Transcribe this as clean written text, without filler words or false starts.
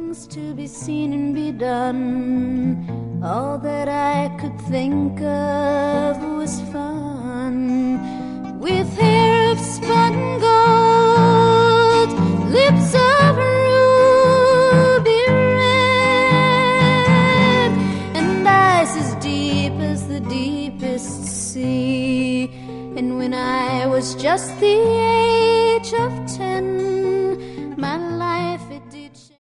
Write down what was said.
things to be seen and be done. All that I could think of was fun. With hair of spun gold, lips of ruby red, and eyes as deep as the deepest sea. And when I was just the age of 10,